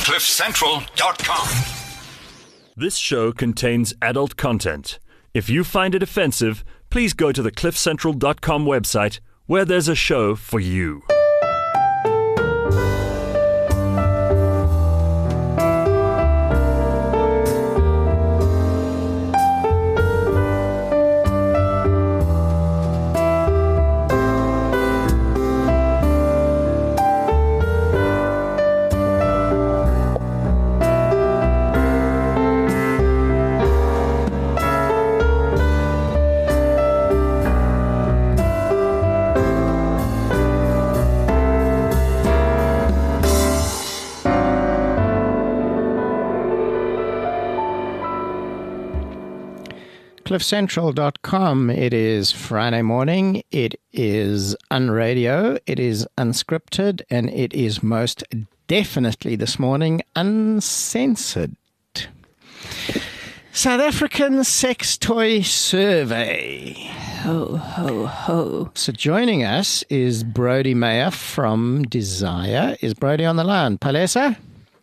CliffCentral.com. This show contains adult content. If you find it offensive, please go to the CliffCentral.com website, where there's a show for you. CliffCentral.com. It is Friday morning. It is unradio. It is unscripted. And it is most definitely this morning uncensored. South African Sex Toy Survey. Ho, ho, ho. So joining us is Brody Meyer from Desire. Is Brody on the line? Palesa?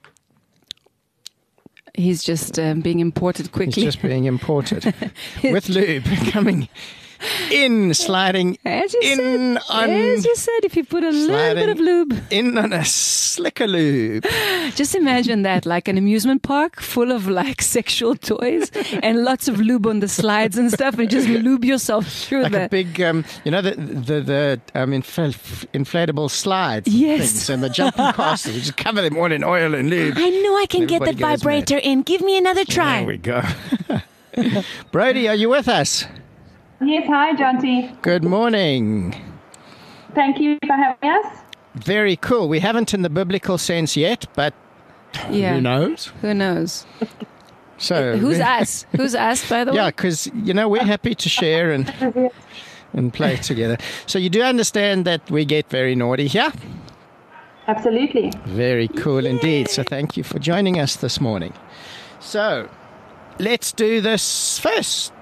He's just being imported quickly. He's just being imported. With lube coming in, sliding as you in said, on... As you said, if you put a little bit of lube. In on a slicker lube. Just imagine that, like an amusement park full of like sexual toys and lots of lube on the slides and stuff, and just lube yourself through like the... a big, the inflatable slides. Yes. Things, and the jumping castles. You just cover them all in oil and lube. I know I can get that Everybody goes vibrator mad. in. Give me another try. There we go. Brody, are you with us? Yes, hi, Jonty. Good morning. Thank you for having us. Very cool. We haven't in the biblical sense yet, but Yeah. who knows? Who knows? So Who's us? Who's us, by the way? Yeah, because, we're happy to share and play together. So you do understand that we get very naughty here? Absolutely. Very cool indeed. So thank you for joining us this morning. So let's do this first.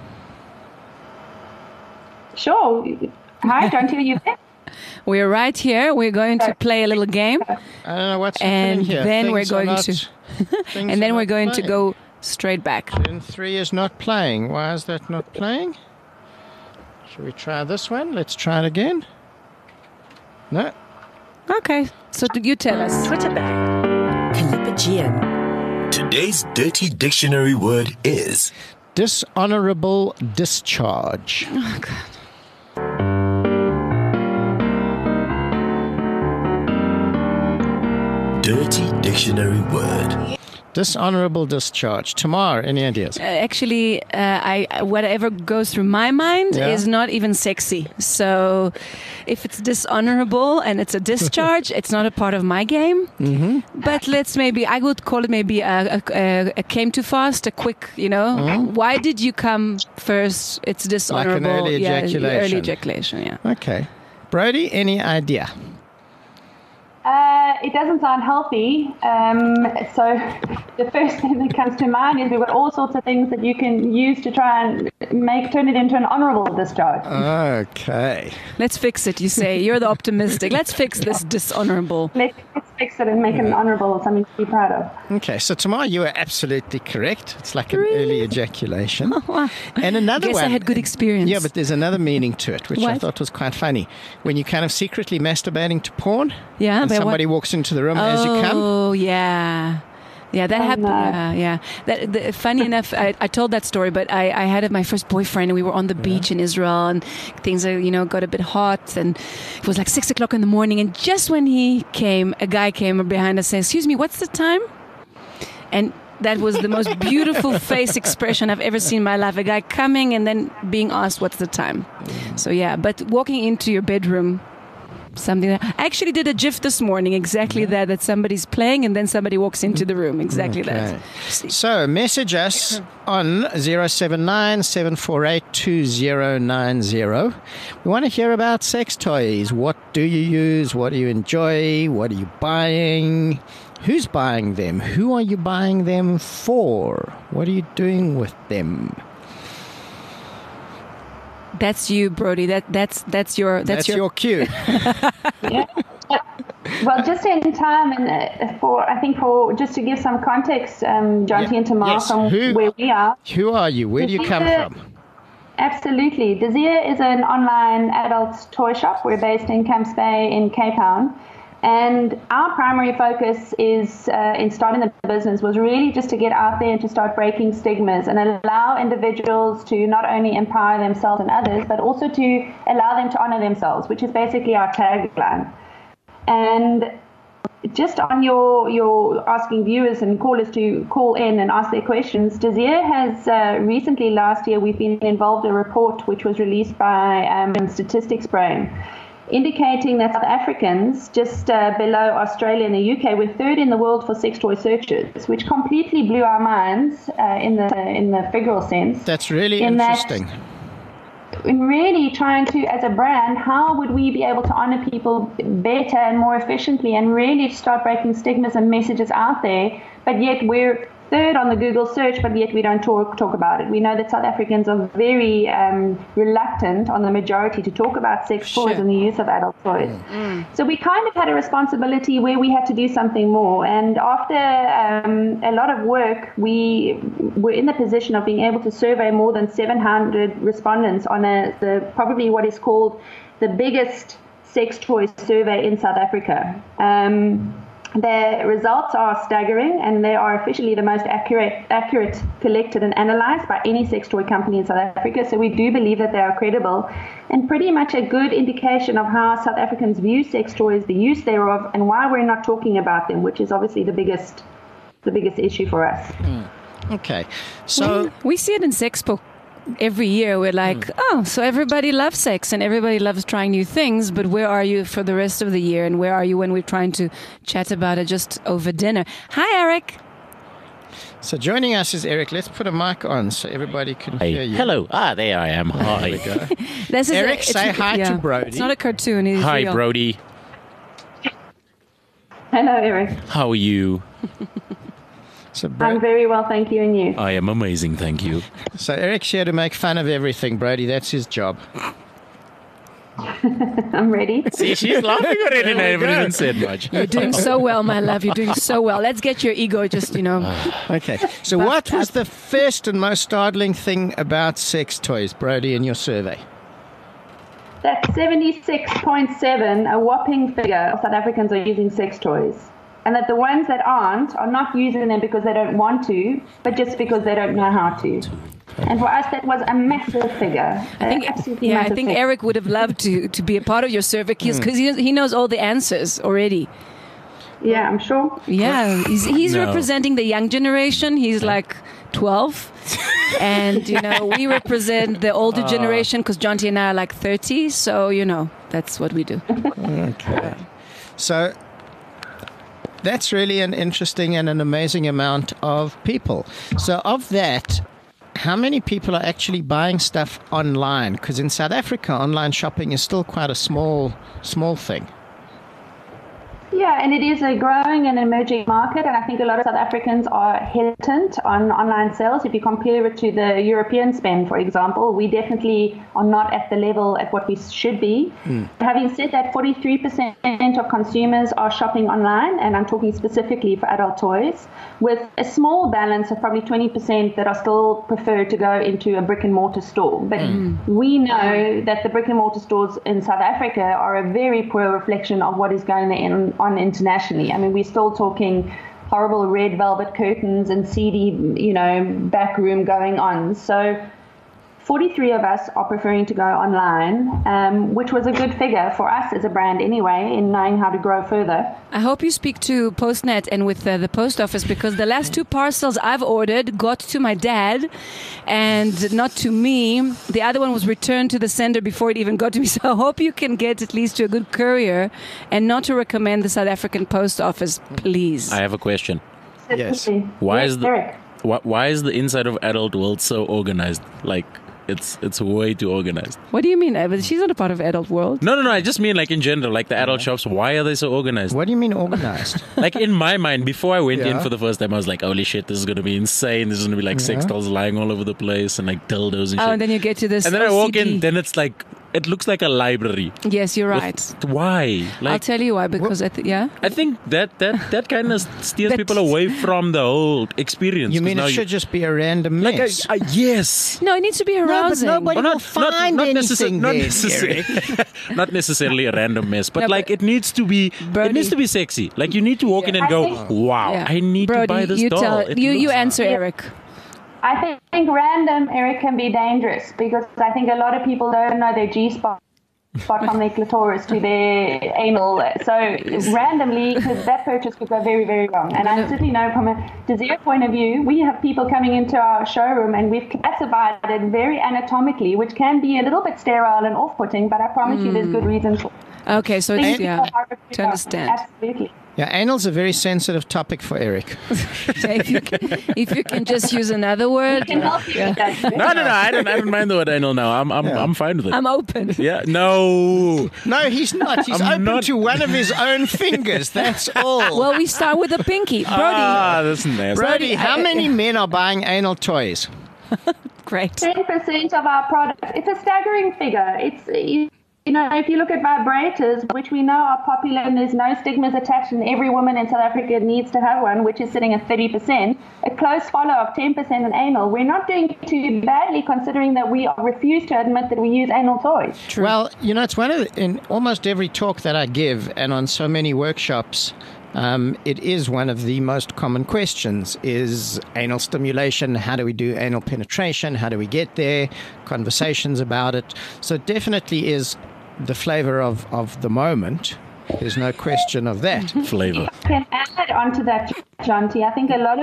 Sure. Hi, Jonty, are you there? We're right here. We're going to play a little game. I don't know what's And happening here. then we're Things are going not- to... things And then are we're not going to playing. go straight back. Gen 3 is not playing. Why is that not playing? Shall we try this one? Let's try it again. No. Okay, so you tell us. Twitter ban. Calipagian. Today's dirty dictionary word is Dishonorable discharge. Oh, God. dirty dictionary word. Dishonorable discharge. Tamar, any ideas? Actually, whatever goes through my mind Yeah. is not even sexy. So if it's dishonorable and it's a discharge, it's not a part of my game. Mm-hmm. But I would call it maybe a came too fast, a quick, Why did you come first? It's dishonorable. early ejaculation. Early ejaculation, yeah. Okay. Brody, any idea? It doesn't sound healthy. So the first thing that comes to mind is we've got all sorts of things that you can use to try and turn it into an honorable discharge. Okay. Let's fix it, you say. You're the optimistic. Let's fix this dishonorable. Let's fix it and make it an honorable, something to be proud of. Okay, so Tamar, you are absolutely correct. It's like an Really? early ejaculation. Wow. And another Guess one. I had good experience. Yeah, but there's another meaning to it, which I What? thought was quite funny. When you're kind of secretly masturbating to porn, Yeah, and but somebody what? walks into the room as you come. Oh, yeah. Yeah, that happened. no. Yeah. Funny enough, I told that story, but I had my first boyfriend, and we were on the beach in Israel, and things got a bit hot, and it was like 6:00 in the morning, and just when he came, a guy came behind us saying, "Excuse me, what's the time?" And that was the most beautiful face expression I've ever seen in my life. A guy coming and then being asked, "What's the time?" So yeah, but walking into your bedroom. Something that I actually did a GIF this morning, exactly that somebody's playing and then somebody walks into the room, exactly that. So message us on 079-748-2090. We want to hear about sex toys. What do you use? What do you enjoy? What are you buying? Who's buying them? Who are you buying them for? What are you doing with them? That's you, Brody. That's your your cue. Yeah. Well, just in time, and for just to give some context, Jonty and Tamar, Yes. from where we are. Who are you? Where do you come from? Absolutely. Desire is an online adult toy shop. We're based in Camps Bay in Cape Town. And our primary focus is in starting the business was really just to get out there and to start breaking stigmas and allow individuals to not only empower themselves and others, but also to allow them to honor themselves, which is basically our tagline. And just on your asking viewers and callers to call in and ask their questions, Desire has recently, last year, we've been involved in a report which was released by Statistics Brain, indicating that South Africans, just below Australia and the UK, were third in the world for sex toy searches, which completely blew our minds in the figural sense. That's really interesting. In really trying to, as a brand, how would we be able to honor people better and more efficiently and really start breaking stigmas and messages out there, but yet we're third on the Google search, but yet we don't talk about it. We know that South Africans are very reluctant on the majority to talk about sex toys and the use of adult toys. So we kind of had a responsibility where we had to do something more. And after a lot of work, we were in the position of being able to survey more than 700 respondents on probably what is called the biggest sex toy survey in South Africa. The results are staggering, and they are officially the most accurate collected and analyzed by any sex toy company in South Africa. So we do believe that they are credible and pretty much a good indication of how South Africans view sex toys, the use thereof, and why we're not talking about them, which is obviously the biggest issue for us. Okay. So we see it in Sexpo. Every year we're like, so everybody loves sex and everybody loves trying new things, but where are you for the rest of the year, and where are you when we're trying to chat about it just over dinner? Hi, Eric. So joining us is Eric. Let's put a mic on so everybody can hear you. Hello. There I am. Hi. This is Eric, say hi to Brody. It's not a cartoon. It's Hi, real. Brody. Hello, Eric. How are you? So, I'm very well, thank you, and you? I am amazing, thank you. So Eric's here to make fun of everything, Brody. That's his job. I'm ready. See, she's laughing already and I haven't even said much. You're doing so well, my love. You're doing so well. Let's get your ego just, Okay. So what was the first and most startling thing about sex toys, Brody, in your survey? That 76.7, a whopping figure of South Africans are using sex toys. And that the ones that aren't are not using them because they don't want to, but just because they don't know how to. And for us, that was a massive figure. I think Eric would have loved to be a part of your survey because he knows all the answers already. Yeah, I'm sure. Yeah, he's representing the young generation. He's like 12. And, we represent the older generation because Jonty and I are like 30. So, that's what we do. Okay. So that's really an interesting and an amazing amount of people. So of that, how many people are actually buying stuff online? Because in South Africa, online shopping is still quite a small thing. Yeah, and it is a growing and emerging market, and I think a lot of South Africans are hesitant on online sales. If you compare it to the European spend, for example, we definitely are not at the level at what we should be. Having said that, 43% of consumers are shopping online, and I'm talking specifically for adult toys, with a small balance of probably 20% that are still prefer to go into a brick and mortar store. But we know that the brick and mortar stores in South Africa are a very poor reflection of what is going on internationally. I mean, we're still talking horrible red velvet curtains and seedy, back room going on. So 43 of us are preferring to go online, which was a good figure for us as a brand anyway, in knowing how to grow further. I hope you speak to Postnet and with the post office, because the last 2 parcels I've ordered got to my dad and not to me. The other one was returned to the sender before it even got to me. So I hope you can get at least to a good courier and not to recommend the South African post office, please. I have a question. Yes. Why is the inside of Adult World so organized? Like, it's way too organized. What do you mean? But she's not a part of Adult World. No. I just mean like in general, like the adult shops. Why are they so organized? What do you mean organized? Like in my mind, before I went in for the first time, I was like, holy shit, this is going to be insane. This is going to be like sex dolls lying all over the place and like dildos and shit. Oh, and then you get to this. And then I walk in, then it's like it looks like a library. Yes, you're right. Why? I'll tell you why, because I think that kind of steers people away from the whole experience. You mean it should just be a random mess? Yes. No, it needs to be arousing. No, but nobody will find anything not necessarily a random mess, but it needs to be Brody, it needs to be sexy. Like you need to walk in and go, wow, I need Brody, to buy this doll. You answer, Eric. I think random, Eric, can be dangerous because I think a lot of people don't know their G-spot from their clitoris to their anal. So randomly, that purchase could go very, very wrong. And I certainly know from a Desire point of view, we have people coming into our showroom and we've classified it very anatomically, which can be a little bit sterile and off-putting, but I promise you there's good reasons for it. Okay, so it's, to understand. Absolutely. Yeah, anal's a very sensitive topic for Eric. if you can just use another word. Can help you with that. No, I don't mind the word anal now. I'm fine with it. I'm open. Yeah, no, he's not. He's open to one of his own fingers. That's all. Well, we start with the pinky, Brody. That's nasty. Brody, how many men are buying anal toys? Great. 10% of our products. It's a staggering figure. If you look at vibrators, which we know are popular and there's no stigmas attached and every woman in South Africa needs to have one, which is sitting at 30%, a close follow of 10% in anal, we're not doing too badly considering that we refuse to admit that we use anal toys. True. Well, it's one of in almost every talk that I give and on so many workshops, it is one of the most common questions is anal stimulation. How do we do anal penetration? How do we get there? Conversations about it. So it definitely is the flavor of the moment. There's no question of that. Flavor. I can add on to that, John T. I think a lot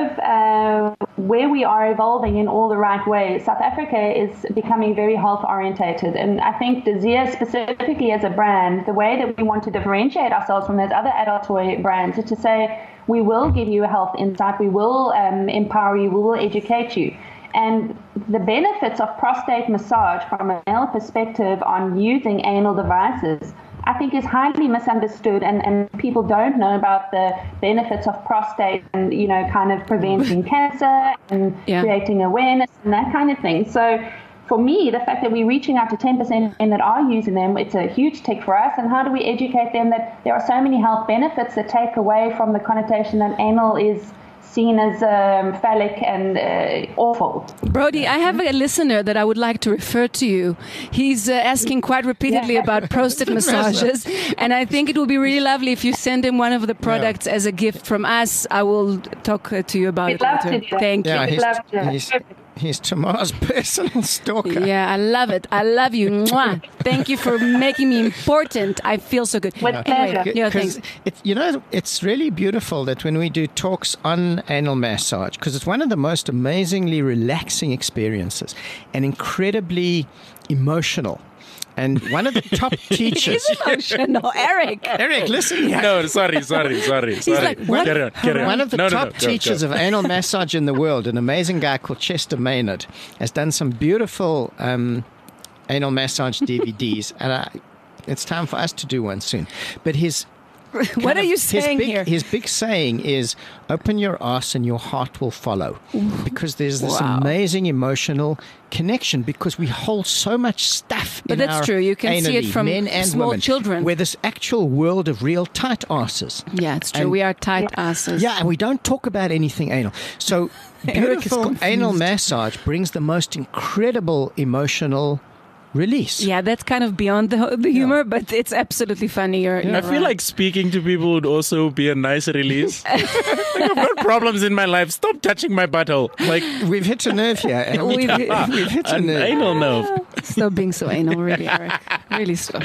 of where we are evolving in all the right ways. South Africa is becoming very health orientated. And I think Desire specifically as a brand, the way that we want to differentiate ourselves from those other adult toy brands is to say, we will give you a health insight, we will empower you, we will educate you. And the benefits of prostate massage from a male perspective on using anal devices, I think is highly misunderstood and people don't know about the benefits of prostate and, kind of preventing cancer and creating awareness and that kind of thing. So for me, the fact that we're reaching out to 10% and that are using them, it's a huge tick for us. And how do we educate them that there are so many health benefits that take away from the connotation that anal is seen as phallic and awful. Brody, I have a listener that I would like to refer to you. He's asking quite repeatedly about prostate massages, and I think it would be really lovely if you send him one of the products as a gift from us. I will talk to you about it later. Thank you. He's Tamar's personal stalker. Yeah, I love it. I love you. Mwah. Thank you for making me important. I feel so good. With pleasure. Yeah, thanks. It's really beautiful that when we do talks on anal massage, because it's one of the most amazingly relaxing experiences and incredibly emotional. And one of the top teachers... He's emotional, Eric. Eric, listen here. No, sorry. He's like, what? Carry on. One of the top teachers of anal massage in the world, an amazing guy called Chester Maynard, has done some beautiful anal massage DVDs. And it's time for us to do one soon. But what are you saying here? His big saying is, open your ass and your heart will follow. Because there's this amazing emotional connection because we hold so much stuff in our that's true. You can see it from men and small women, children. We're this actual world of real tight asses. Yeah, it's true. And we are tight asses. Yeah, and we don't talk about anything anal. So beautiful anal massage brings the most incredible emotional release. Yeah, that's kind of beyond the humor, but it's absolutely funny. I feel like speaking to people would also be a nice release. I've got problems in my life. Stop touching my butthole. Like we've hit a nerve here. We've hit a nerve. Anal nerve. Stop being so anal, really, Eric. Really stop.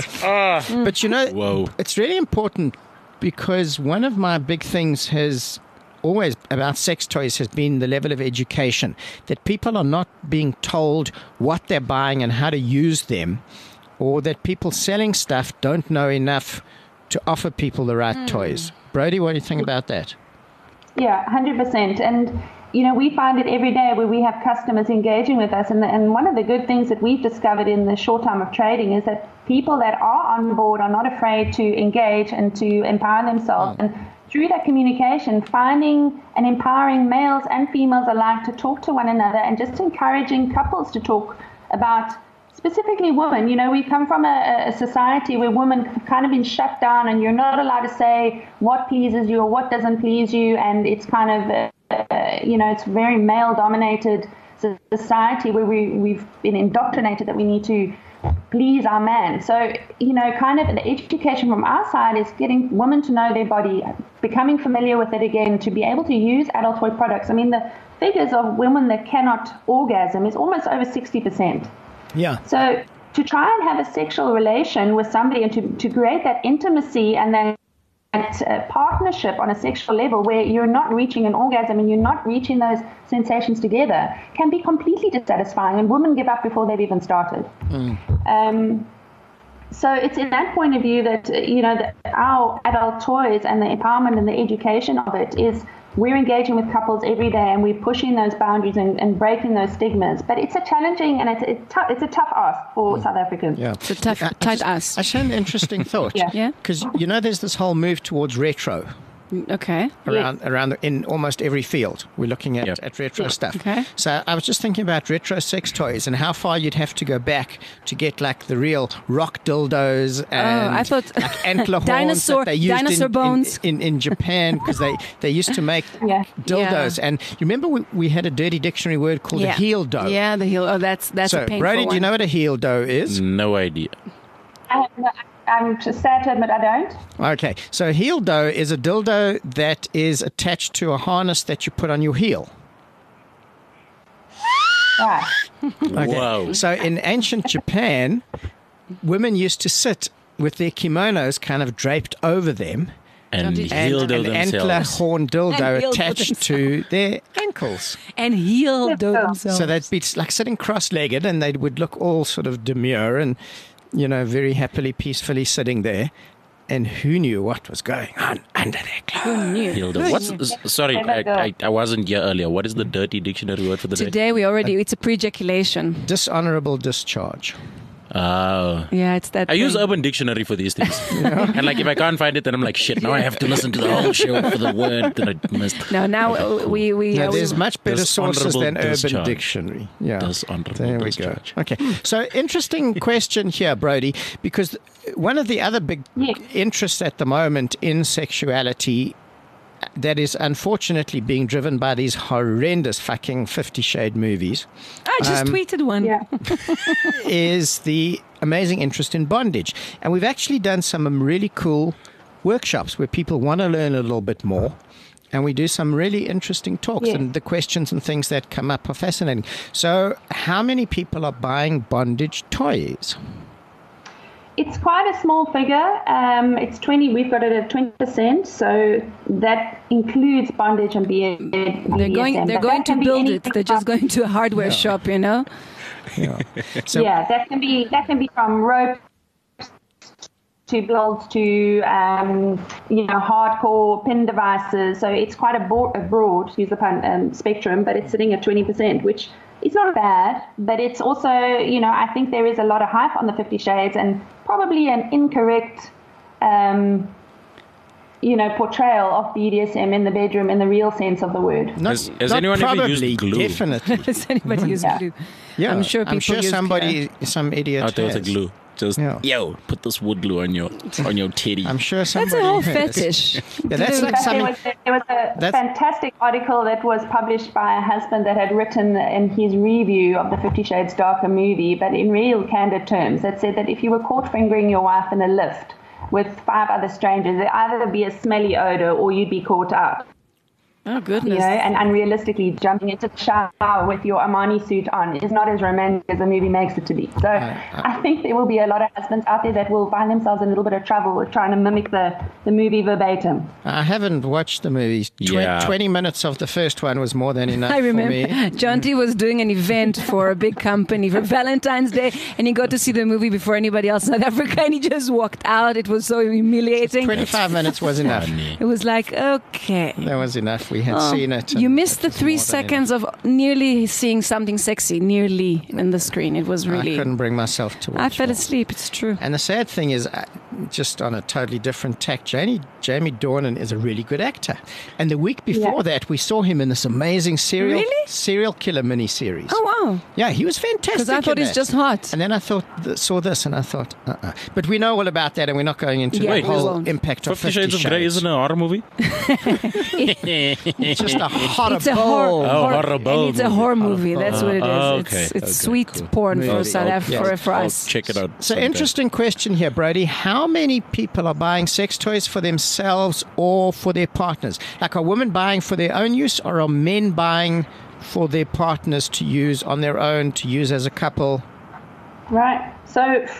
But it's really important because one of my big things has always about sex toys has been the level of education, that people are not being told what they're buying and how to use them, or that people selling stuff don't know enough to offer people the right toys. Brody, what do you think about that? Yeah, 100%. And, we find it every day where we have customers engaging with us. And one of the good things that we've discovered in the short time of trading is that people that are on board are not afraid to engage and to empower themselves. And through that communication, finding and empowering males and females alike to talk to one another and just encouraging couples to talk about specifically women. You know, we come from a society where women have kind of been shut down, and you're not allowed to say what pleases you or what doesn't please you, and it's kind of, it's very male-dominated society where we've been indoctrinated that we need to please our man. So, kind of the education from our side is getting women to know their body, becoming familiar with it again, to be able to use adult toy products. I mean, the figures of women that cannot orgasm is almost over 60%. Yeah. So to try and have a sexual relation with somebody and to create that intimacy and that partnership on a sexual level where you're not reaching an orgasm and you're not reaching those sensations together can be completely dissatisfying, and women give up before they've even started. So it's in that point of view that, our adult toys and the empowerment and the education of it is we're engaging with couples every day, and we're pushing those boundaries and breaking those stigmas. But it's a challenging and it's a tough ask for South Africans. Yeah. It's a tough, tight ask. I share an interesting thought. Yeah. Because, there's this whole move towards retro. Okay. Around in almost every field. We're looking at retro stuff. Okay. So I was just thinking about retro sex toys and how far you'd have to go back to get like the real rock dildos and I thought like antler horns that they used dinosaur bones in Japan, because they used to make dildos. And you remember we had a dirty dictionary word called a heel doe. Yeah, the heel. Oh, that's so, a painful Brody, one. do you know what a heel doe is? No idea. I'm just sad to admit I don't. Okay, so a heel doe is a dildo that is attached to a harness that you put on your heel. Right. Okay. Wow. So in ancient Japan, women used to sit with their kimonos kind of draped over them And And dildo an antler themselves. horn dildo And dildo attached to their ankles. And heel themselves. So they'd be like sitting cross-legged, and they would look all sort of demure and, very happily, peacefully sitting there. And who knew what was going on under their clothes? Dildo. Sorry, I wasn't here earlier. What is the dirty dictionary word for the day? Today it's a pre-ejaculation. Dishonorable discharge. Oh. Yeah, it's that I use thing. Urban Dictionary for these things. And if I can't find it, then I'm like, shit, now I have to listen to the whole show for the word that I missed. No, now we No, there's much better sources than Dishonorable Urban discharge. Dictionary. Yeah. Dishonorable There we discharge. go. Okay. So interesting question here, Brody, because one of the other big interests at the moment in sexuality that is unfortunately being driven by these horrendous fucking 50 Shade movies I just tweeted one. Yeah. is the amazing interest in bondage. And we've actually done some really cool workshops where people want to learn a little bit more. And we do some really interesting talks, and the questions and things that come up are fascinating. So how many people are buying bondage toys? It's quite a small figure. It's 20. We've got it at 20%. So that includes bondage and BDSM. They're going to build it. They're just going to a hardware shop, Yeah. So that can be from rope to builds to hardcore pin devices. So it's quite a broad, use the pun, spectrum, but it's sitting at 20%, which is not bad. But it's also, I think there is a lot of hype on the 50 Shades and probably an incorrect, portrayal of BDSM in the bedroom in the real sense of the word. Has anyone ever probably, used glue? Definitely. Does anybody use glue? Yeah, I'm sure people use some idiot Out there with has. the glue. Just, put this wood glue on your teddy. I'm sure That's somebody a whole has. fetish. Yeah, that's like something. There was a fantastic article that was published by a husband that had written in his review of the 50 Shades Darker movie, but in real candid terms, that said that if you were caught fingering your wife in a lift with 5 other strangers, there'd either be a smelly odor or you'd be caught out. Oh, goodness. And unrealistically jumping into the shower with your Armani suit on is not as romantic as the movie makes it to be. So I think there will be a lot of husbands out there that will find themselves in a little bit of trouble with trying to mimic the movie verbatim. I haven't watched the movies. 20 minutes of the first one was more than enough I remember for me. John T was doing an event for a big company for Valentine's Day, and he got to see the movie before anybody else in South Africa, and he just walked out. It was so humiliating. 25 minutes was enough. It was like, okay. That was enough. We had seen it. You and missed it the was 3 more than seconds of nearly seeing something sexy, nearly in the screen. It was enough. really... I couldn't bring myself to watch I fell more. asleep, it's true. And the sad thing is, just on a totally different tack, Jamie Dornan is a really good actor. And the week before that, we saw him in this amazing serial killer miniseries. Oh, wow. Yeah, he was fantastic. Because I thought in he's that. just hot. And then I saw this, and I thought, But we know all about that, and we're not going into Yeah, the we whole won't. impact of 50 Shades of Grey isn't a horror movie? It's just a horrible. It's a horror. horrible And it's a movie. horror movie. That's what it is. Okay. It's Okay, sweet cool. porn for Movie. South Africa, for I'll us. check it out. So someday. interesting question here, Brody. How many people are buying sex toys for themselves or for their partners? Like, are women buying for their own use, or are men buying for their partners to use on their own, to use as a couple? Right. So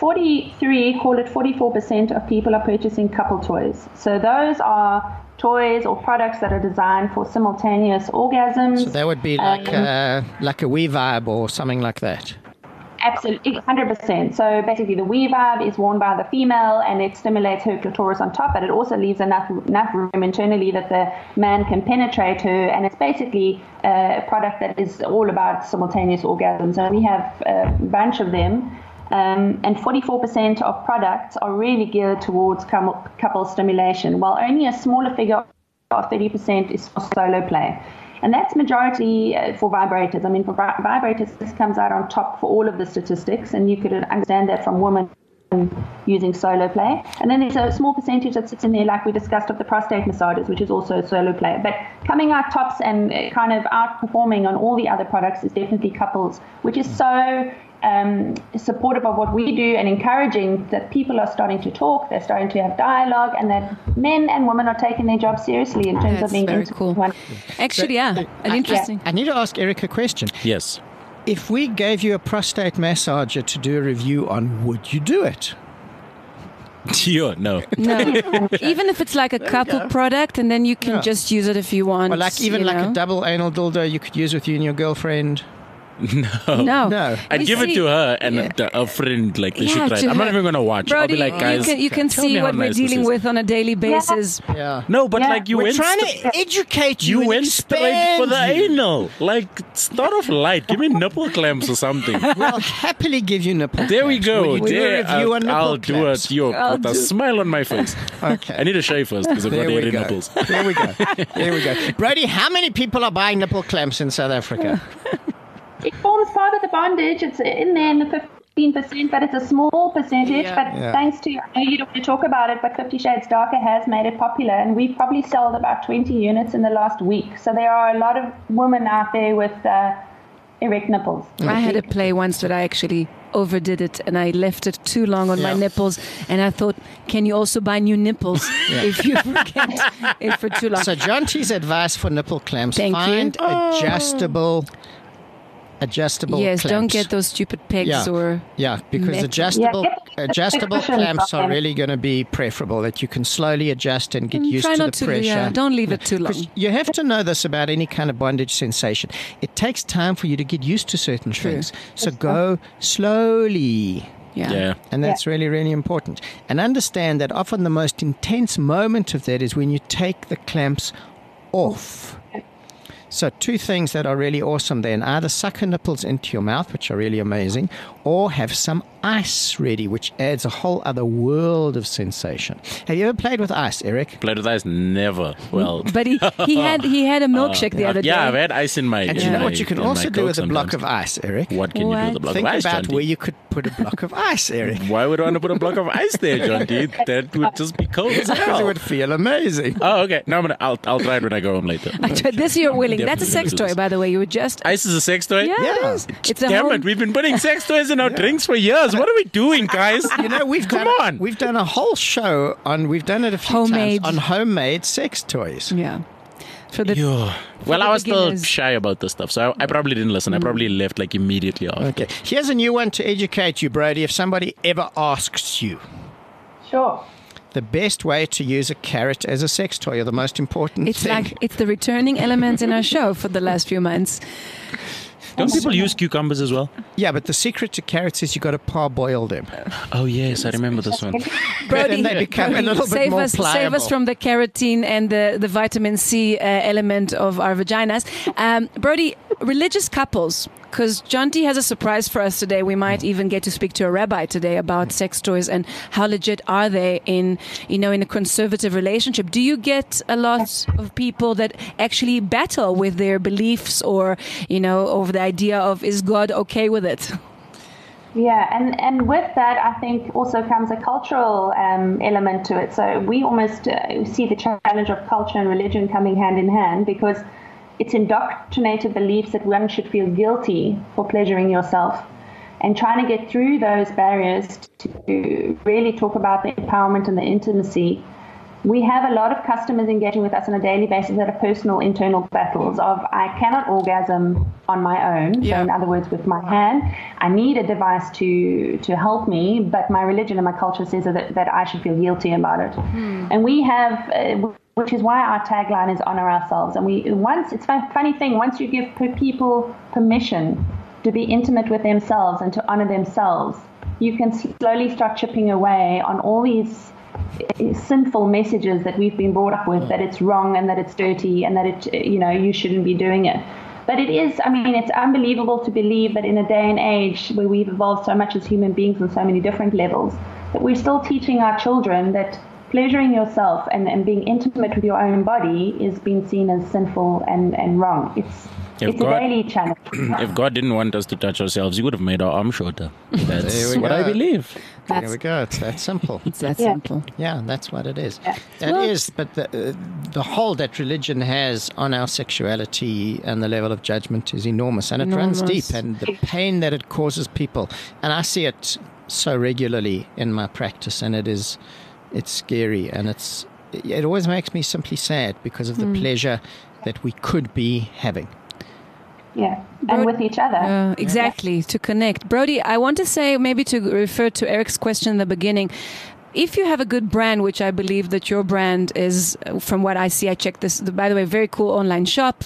44% of people are purchasing couple toys. So those are toys or products that are designed for simultaneous orgasms. So that would be like a Wii Vibe or something like that. Absolutely, 100%. So basically the Wii Vibe is worn by the female and it stimulates her clitoris on top, but it also leaves enough room internally that the man can penetrate her, and it's basically a product that is all about simultaneous orgasms. And we have a bunch of them. And 44% of products are really geared towards couple stimulation, while only a smaller figure of 30% is for solo play. And that's majority for vibrators. I mean, for vibrators, this comes out on top for all of the statistics, and you could understand that from women using solo play. And then there's a small percentage that sits in there, like we discussed, of the prostate massagers, which is also solo play. But coming out tops and kind of outperforming on all the other products is definitely couples, which is so supportive of what we do and encouraging that people are starting to talk, they're starting to have dialogue, and that men and women are taking their job seriously in terms of That's being very into cool. one. Actually, yeah. An interesting. I need to ask Eric a question. Yes. If we gave you a prostate massager to do a review on, would you do it? No. No. Even if it's like a couple product, and then you can just use it if you want. Or like even you like know? a double anal dildo you could use with you and your girlfriend? No. No. I'd You give it see- to her and a friend, like they should try it. to I'm not her. even going to watch. I'll Brody, be like, guys, you can tell me see how what we're nice this dealing is. with on a daily basis. Yeah. No, but Yeah. like you We're went trying to educate you. You and went straight expand for the you. anal. Like, start off light. Give me nipple clamps or something. We'll happily give you nipple There we clamps. go. Will you do There, a review on nipple I'll do clamps? it. Yo, I'll with a do- smile on my face. Okay. I need a shave first because I've got There we hairy go. nipples. There we go. There we go. Brody, how many people are buying nipple clamps in South Africa? It forms part of the bondage. It's in there in the 15%, but it's a small percentage. But thanks to, I know you don't want to talk about it, but 50 Shades Darker has made it popular, and we've probably sold about 20 units in the last week. So there are a lot of women out there with erect nipples. I had a play once that I actually overdid it, and I left it too long on my nipples, and I thought, can you also buy new nipples if you forget it for too long? So John T's advice for nipple clamps, Thank you. find adjustable Yes, clamps. don't get those stupid pegs Yeah. or because metal. adjustable Yeah, adjustable cushions clamps are on them. really going to be preferable, that you can slowly adjust and get used try to not the to. pressure. Yeah, don't leave it too long. 'Cause you have to know this about any kind of bondage sensation. It takes time for you to get used to certain things. So go slowly. Yeah. And that's really, really important. And understand that often the most intense moment of that is when you take the clamps off. So 2 things that are really awesome then. Either suck her nipples into your mouth, which are really amazing, or have some ice ready, which adds a whole other world of sensation. Have you ever played with ice, Eric? Played with ice? Never. Well, But he had a milkshake the other day. yeah, I've had ice in my. And you know what you can also do with a block of ice, Eric? What can you do with a block Think of ice, about John where D? you could put a block of ice, Eric. Why would I want to put a block of ice there, John D? That would just be cold as Because it hell. would feel amazing. Oh, okay. No, I'll try it when I go home later. This you're willing. That's a Definitely sex do toy, this. by the way. You were just Ice is a sex toy? yeah, Yeah. it is. It's a Damn home. it, we've been putting sex toys in our drinks for years. What are we doing, guys? You know, we've Come done on. We've done a whole show on. We've done it a few Homemade. times on homemade sex toys. Yeah. For the Well, I was still beginners. shy about this stuff, so I probably didn't listen. I probably left like immediately after. Okay, here's a new one to educate you, Brody. If somebody ever asks you Sure. the best way to use a carrot as a sex toy, or the most important it's thing. like it's the returning element in our show for the last few months. Don't people use cucumbers as well? Yeah, but the secret to carrots is you got to parboil them. Oh, yes, I remember this one. Then they become a little bit save more us, Save pliable. us from the carotene and the vitamin C element of our vaginas. Brody, religious couples because John T has a surprise for us today. We might even get to speak to a rabbi today about sex toys and how legit are they in a conservative relationship. Do you get a lot of people that actually battle with their beliefs or, over the idea of, is God okay with it? Yeah, and with that, I think also comes a cultural element to it. So we almost see the challenge of culture and religion coming hand in hand, because it's indoctrinated beliefs that one should feel guilty for pleasuring yourself. And trying to get through those barriers to really talk about the empowerment and the intimacy. We have a lot of customers engaging with us on a daily basis that are personal internal battles of, I cannot orgasm on my own. Yeah. So in other words, with my hand, I need a device to help me, but my religion and my culture says that I should feel guilty about it. And we have, which is why our tagline is honor ourselves. And it's a funny thing, once you give people permission to be intimate with themselves and to honor themselves, you can slowly start chipping away on all these sinful messages that we've been brought up with, that it's wrong and that it's dirty and that you shouldn't be doing it. But it is, it's unbelievable to believe that in a day and age where we've evolved so much as human beings on so many different levels, that we're still teaching our children that pleasuring yourself and being intimate with your own body is being seen as sinful and wrong. It's a daily challenge. If God didn't want us to touch ourselves, He would have made our arm shorter. That's what I believe. There we go. It's that simple. It's that simple. Yeah, that's what it is. Yeah. That is, but the hold that religion has on our sexuality and the level of judgment is enormous, and it runs deep, and the pain that it causes people. And I see it so regularly in my practice, and it's scary, and it always makes me simply sad because of the pleasure that we could be having. Yeah, and with each other. Exactly, to connect. Brody, I want to say, maybe to refer to Eric's question in the beginning, if you have a good brand, which I believe that your brand is, from what I see, I checked this, by the way, very cool online shop.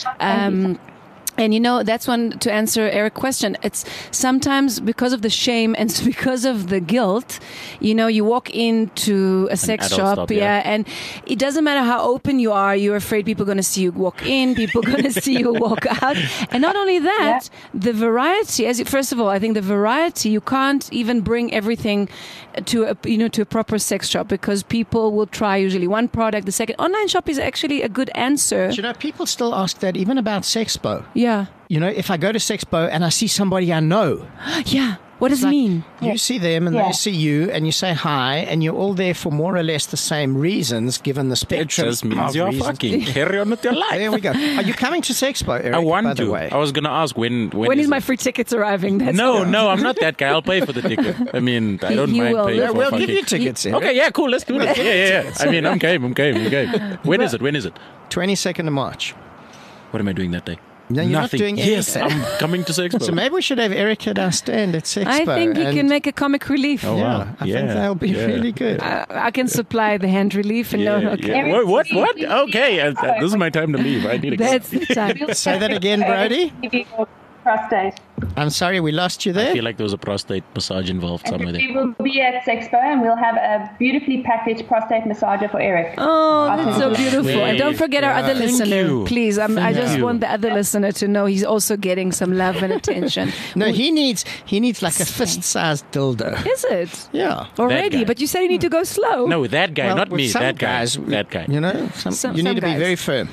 And that's one, to answer Eric's question. It's sometimes because of the shame and because of the guilt, you walk into a sex shop, and it doesn't matter how open you are, you're afraid people are going to see you walk in, people are going to see you walk out. And not only that, the variety, first of all, I think the variety, you can't even bring everything to a proper sex shop, because people will try usually one product. The second online shop is actually a good answer. But people still ask that even about Sexpo. Yeah. If I go to Sexpo and I see somebody I know. Yeah. What does it mean? You see them and they see you and you say hi, and you're all there for more or less the same reasons, given the spectrum. It just means you're fucking. Carry on with your life. There we go. Are you coming to Sexpo, Eric? I want by to. The way? I was going to ask when is my free tickets arriving? No, I'm not that guy. I'll pay for the ticket. I don't mind paying for We'll fucking. give you tickets, Eric. Okay, yeah, cool. Let's do this. Yeah. I'm game. When is it? 22nd of March. What am I doing that day? No, you're Nothing. not doing Yes, anything. I'm coming to Sexpo. So maybe we should have Eric at our stand at Sexpo. I think he can make a comic relief. Oh, wow. I think that'll be really good. I can supply the hand relief. And Yeah. What? Okay, this is my time to leave. I need to go. That's the time. Say that again, Brody. Prostate. I'm sorry, we lost you there. I feel like there was a prostate massage involved somewhere there. We will be at Sexpo and we'll have a beautifully packaged prostate massager for Eric. Oh, that's so beautiful. And don't forget our other Thank listener, you. please. I just you. want the other listener to know he's also getting some love and attention. No, he needs like a fist-sized dildo. Is it? Yeah. Already, guy. but you said you need to go slow. No, that guy, Well, not with me. some That guy. guys, That guy. You need to be guys. very firm.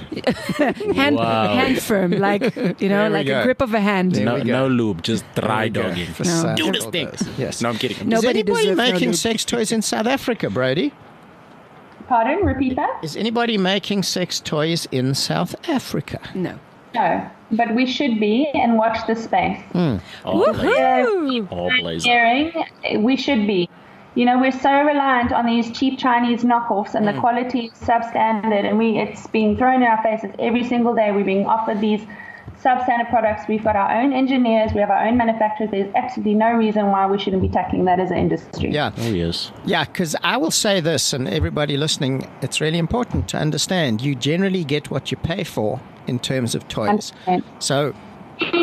Hand firm, like like go. a grip of a hand. There we go. No lube, just dry dogging. Fist-sized Do this thing. dildos. Yes. No, I'm kidding. No. Is Nobody anybody deserves no making lube. sex toys in South Africa, Brody? Pardon? Repeat that? Is anybody making sex toys in South Africa? No. No. But we should be, and watch the space. All Woohoo! plays. Hearing, we should be. We're so reliant on these cheap Chinese knockoffs, and the quality is substandard, and it's being thrown in our faces every single day. We're being offered these substandard products. We've got our own engineers, we have our own manufacturers. There's absolutely no reason why we shouldn't be tackling that as an industry. Yeah. Oh, yes. Yeah, because I will say this, and everybody listening, it's really important to understand you generally get what you pay for in terms of toys. Understand. So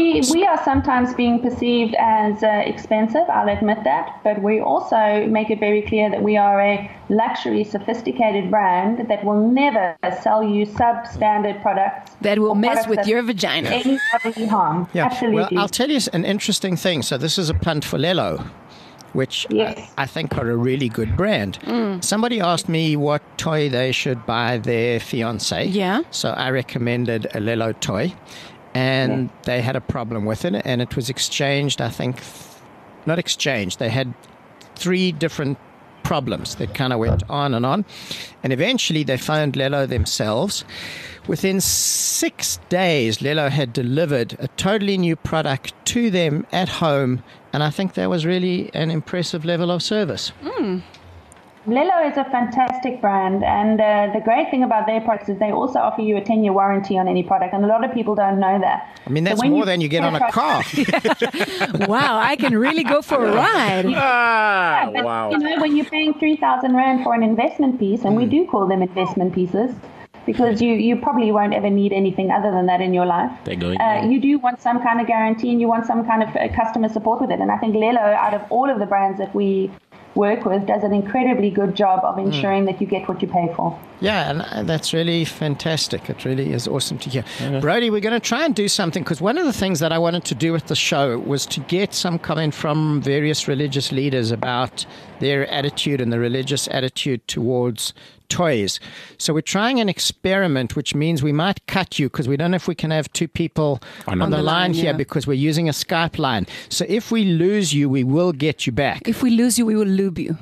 We are sometimes being perceived as expensive, I'll admit that, but we also make it very clear that we are a luxury, sophisticated brand that will never sell you substandard products. That will mess with your vagina. Any bodily harm. Yeah. Absolutely. Well, I'll tell you an interesting thing. So this is a punt for Lelo, which Yes. I think are a really good brand. Somebody asked me what toy they should buy their fiance. Yeah. So I recommended a Lelo toy, and they had a problem with it, and it was exchanged, I think, not exchanged. They had 3 different problems that kind of went on, and eventually they phoned Lelo themselves. Within 6 days, Lelo had delivered a totally new product to them at home, and I think that was really an impressive level of service. Lelo is a fantastic brand, and the great thing about their products is they also offer you a 10-year warranty on any product, and a lot of people don't know that. I mean, that's when more than you get on a car. Wow, I can really go for a ride. But, Wow. you know, when you're paying 3,000 Rand for an investment piece, and we do call them investment pieces, because you probably won't ever need anything other than that in your life. They're going You do want some kind of guarantee, and you want some kind of customer support with it. And I think Lelo, out of all of the brands that we work with, does an incredibly good job of ensuring that you get what you pay for. Yeah, and that's really fantastic. It really is awesome to hear. Brody, we're going to try and do something, because one of the things that I wanted to do with the show was to get some comment from various religious leaders about their attitude and the religious attitude towards toys. So we're trying an experiment, which means we might cut you, because we don't know if we can have 2 people on the line here, because we're using a Skype line. So if we lose you, we will get you back. If we lose you, we will lube you.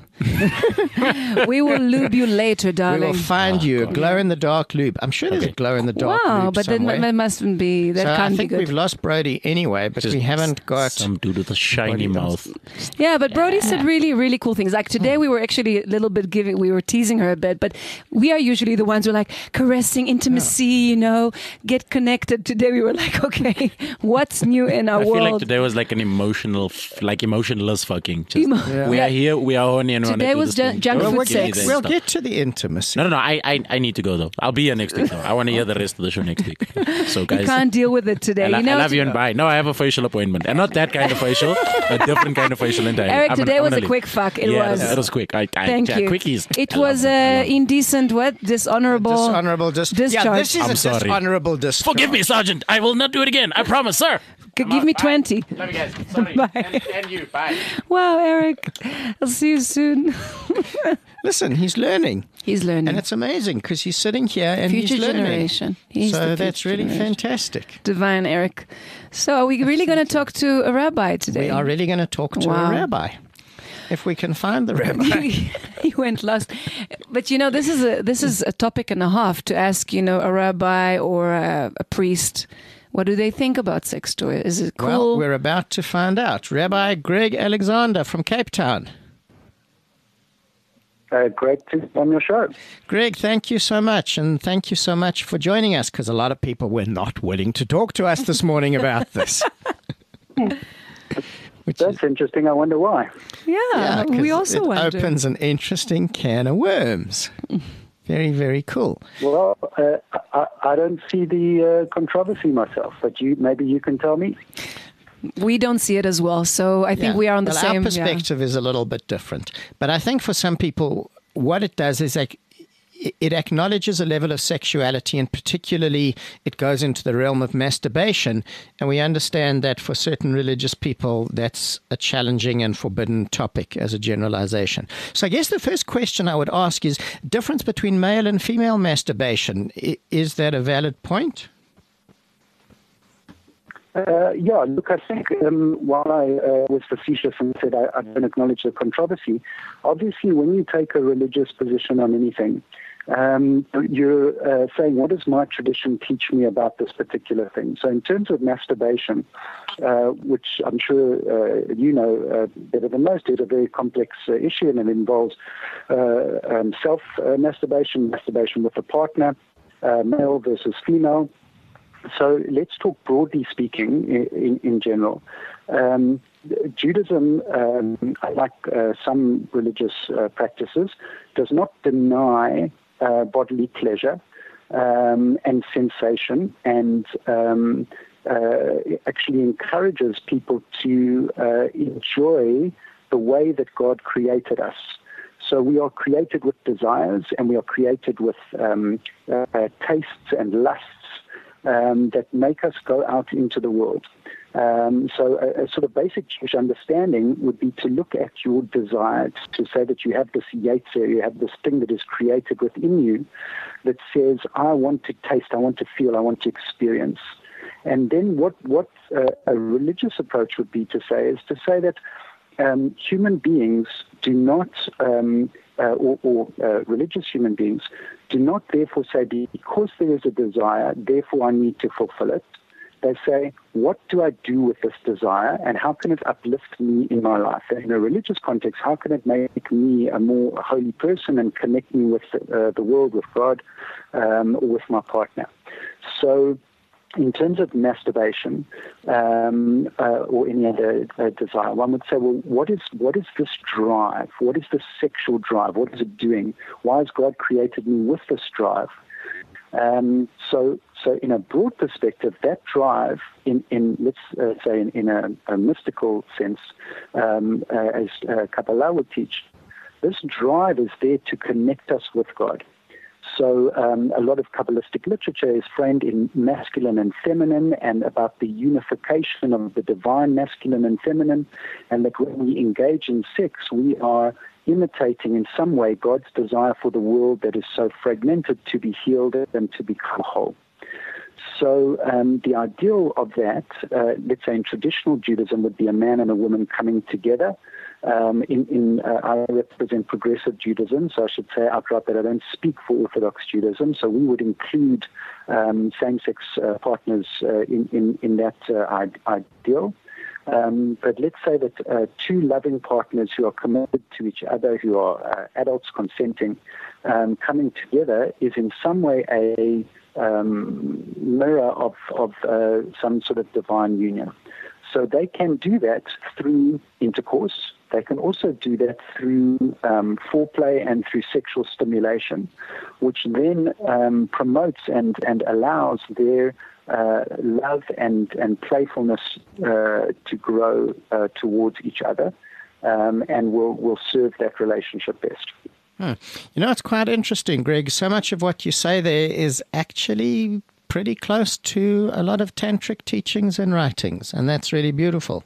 We will lube you later, We darling. will find you a glow-in-the-dark lube. I'm sure there's a glow-in-the-dark Wow, lube but somewhere. that mustn't be. That So can't I think be good. we've lost Brody anyway, but we haven't got... some dude with a shiny mouth. Yeah, but Brody said really, really cool things. Like today, we were actually a little bit we were teasing her a bit, but we are usually the ones who are like caressing, intimacy, you know, get connected. Today, we were like, okay, what's new in our I feel like world? today was like an emotionless fucking. Just, Emo- we Yeah. are here, we are horny, and we want to Today do was this thing. junk Don't food give me sex. that We'll stuff. get to the intimacy. No, I need to go though. I'll be here next week though. I want to hear the rest of the show next week. So guys, You can't deal with it today. I you know, love you and bye. No, I have a facial appointment, and not that kind of facial, a different kind of facial entirely. Eric, today was a leave. quick fuck. It Yeah, was. It was quick. Thank you. Quickies. It I was love it. I love it. indecent, Dishonorable discharge. Yeah, this is I'm a sorry. dishonorable discharge. Forgive me, Sergeant. I will not do it again. I promise, sir. Give me 20. Love you guys. Sorry. Bye. And you. Bye. Wow, Eric. I'll see you soon. Listen, he's learning. He's learning. And it's amazing, because he's sitting here and Future he's learning. generation. He's the So future that's really generation. fantastic. Divine Eric. So are we really going to talk to a rabbi today? We are really going to talk to Wow. a rabbi. If we can find the rabbi. He went lost. But you know, this is a topic and a half to ask, you know, a rabbi or a priest. What do they think about sex toys? Is it cool? Well, we're about to find out. Rabbi Greg Alexander from Cape Town. Great to be on your show. Greg, thank you so much. And thank you so much for joining us, because a lot of people were not willing to talk to us this morning about this. Which That's interesting. I wonder why. yeah, 'cause we also it wonder. opens an interesting can of worms. Very, very cool. Well, I don't see the controversy myself, but maybe you can tell me. We don't see it as well. So I think Yeah. we are on the Well, same. Our perspective is a little bit different. But I think for some people, what it does is like it acknowledges a level of sexuality, and particularly it goes into the realm of masturbation. And we understand that for certain religious people, that's a challenging and forbidden topic as a generalization. So I guess the first question I would ask is, difference between male and female masturbation, is that a valid point? Yeah, look, I think while I was facetious and said I don't acknowledge the controversy, obviously when you take a religious position on anything, you're saying, what does my tradition teach me about this particular thing? So in terms of masturbation, which I'm sure you know better than most, is a very complex issue, and it involves self-masturbation, masturbation with a partner, male versus female. So let's talk broadly speaking in general. Judaism, like some religious practices, does not deny bodily pleasure and sensation and actually encourages people to enjoy the way that God created us. So we are created with desires, and we are created with tastes and lusts that make us go out into the world. So a sort of basic Jewish understanding would be to look at your desire, to say that you have this yetzer, you have this thing that is created within you that says, I want to taste, I want to feel, I want to experience. And then what a religious approach would be to say is to say that human beings do not, religious human beings do not therefore say, because there is a desire, therefore I need to fulfill it. They say, what do I do with this desire, and how can it uplift me in my life? And in a religious context, how can it make me a more holy person and connect me with the world, with God, or with my partner? So in terms of masturbation or any other desire, one would say, well, what is this drive? What is this sexual drive? What is it doing? Why has God created me with this drive? So in a broad perspective, that drive, in let's say in a mystical sense, as Kabbalah would teach, this drive is there to connect us with God. So a lot of Kabbalistic literature is framed in masculine and feminine, and about the unification of the divine masculine and feminine, and that when we engage in sex, we are imitating in some way God's desire for the world that is so fragmented to be healed and to become whole. So the ideal of that, let's say in traditional Judaism, would be a man and a woman coming together. I represent progressive Judaism, so I should say outright that I don't speak for Orthodox Judaism. So we would include same-sex partners in that ideal. But let's say that two loving partners who are committed to each other, who are adults consenting, coming together is in some way a mirror of some sort of divine union. So they can do that through intercourse. They can also do that through foreplay and through sexual stimulation, which then promotes and allows their love and playfulness to grow towards each other, and will serve that relationship best. You know, it's quite interesting, Greg. So much of what you say there is actually pretty close to a lot of tantric teachings and writings, and that's really beautiful.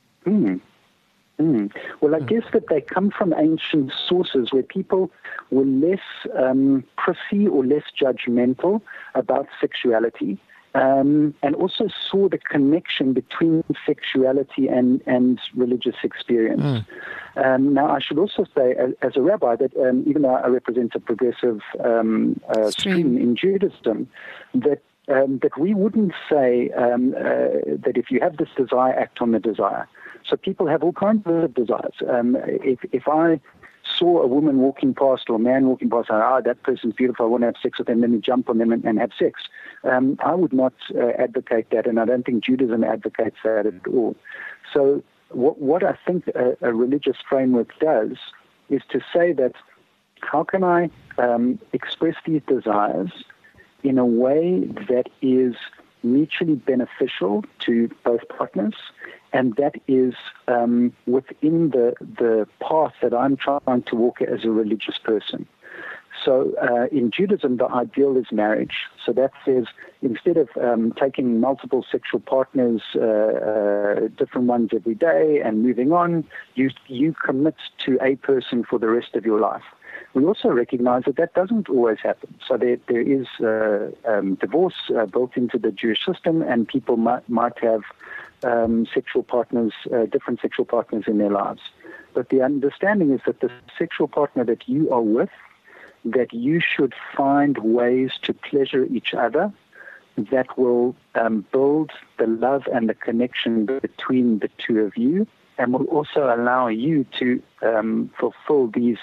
Well, I guess that they come from ancient sources where people were less prissy or less judgmental about sexuality, and also saw the connection between sexuality and religious experience. Now, I should also say, as a rabbi, that even though I represent a progressive stream in Judaism, that we wouldn't say that if you have this desire, act on the desire. So people have all kinds of desires. If I saw a woman walking past or a man walking past, that person's beautiful, I want to have sex with them, let me jump on them and have sex. I would not advocate that, and I don't think Judaism advocates that at all. So what I think a religious framework does is to say that how can I express these desires in a way that is mutually beneficial to both partners, and that is within the path that I'm trying to walk as a religious person. So in Judaism, the ideal is marriage. So that says instead of taking multiple sexual partners, different ones every day, and moving on, you commit to a person for the rest of your life. We also recognize that doesn't always happen. So there is divorce built into the Jewish system, and people might have sexual partners, different sexual partners in their lives. But the understanding is that the sexual partner that you are with, that you should find ways to pleasure each other that will build the love and the connection between the two of you, and will also allow you to fulfill these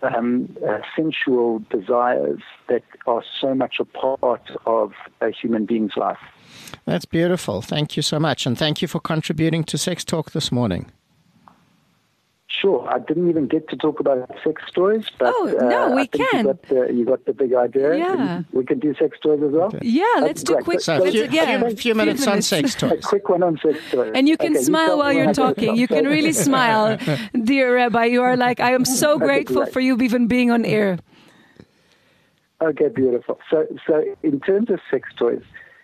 sensual desires that are so much a part of a human being's life. That's beautiful. Thank you so much. And thank you for contributing to Sex Talk this morning. Sure. I didn't even get to talk about sex toys, but no, we I think can. You got the big idea. Yeah. We can do sex toys as well. Okay. Yeah, let's do quick. So a few minutes on sex A toys. quick one on sex toys. And you can smile while you're talking. You can really smile, dear Rabbi. You are like, I am so grateful for you even being on air. Okay, beautiful. So in terms of sex toys,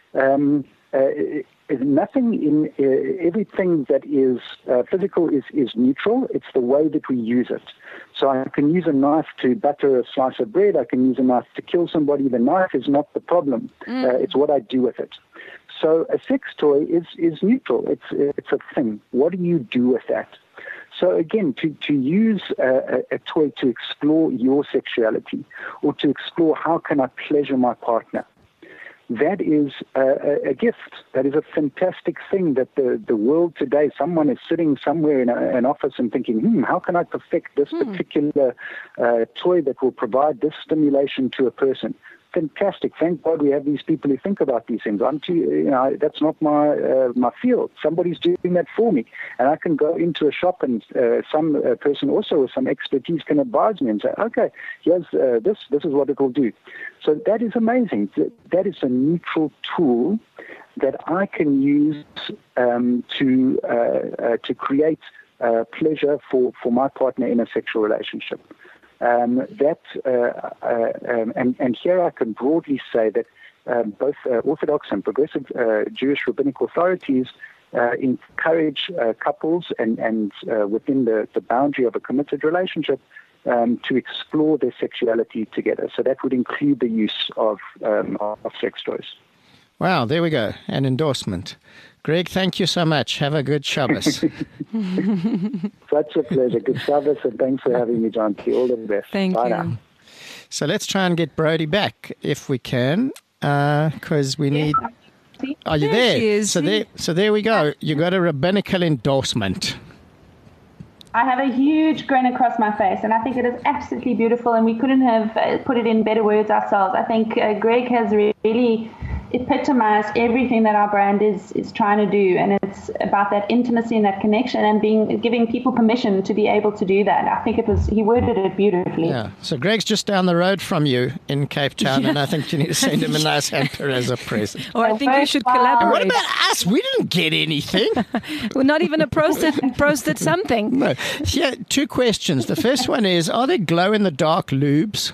nothing in everything that is physical is neutral. It's the way that we use it. So I can use a knife to butter a slice of bread. I can use a knife to kill somebody. The knife is not the problem. It's what I do with it. So a sex toy is neutral. It's a thing. What do you do with that? So again, to use a toy to explore your sexuality or to explore how can I pleasure my partner, that is a gift. That is a fantastic thing that the world today, someone is sitting somewhere in an office and thinking, how can I perfect this particular toy that will provide this stimulation to a person? Fantastic. Thank God we have these people who think about these things. That's not my field. Somebody's doing that for me. And I can go into a shop and some person also with some expertise can advise me and say, okay, here's this is what it will do. So that is amazing. That is a neutral tool that I can use to create pleasure for my partner in a sexual relationship. And here I can broadly say that both Orthodox and progressive Jewish rabbinic authorities encourage couples and within the boundary of a committed relationship to explore their sexuality together. So that would include the use of sex toys. Wow, there we go. An endorsement. Greg, thank you so much. Have a good Shabbos. Such a pleasure. Good Shabbos, and thanks for having me, John. All the best. Thank Bye you. now. So let's try and get Brody back if we can, because we need... Are you There there? she is. So there we go. You got a rabbinical endorsement. I have a huge grin across my face, and I think it is absolutely beautiful, and we couldn't have put it in better words ourselves. I think Greg has really epitomized everything that our brand is trying to do, and it's about that intimacy and that connection and giving people permission to be able to do that. I think he worded it beautifully. Yeah. So Greg's just down the road from you in Cape Town, and I think you need to send him a nice hamper as a present. Or I think you should And what collaborate. about us? We didn't get anything. Well, not even a prosted something. No. Yeah, two questions. The first one is, are there glow-in-the-dark lubes?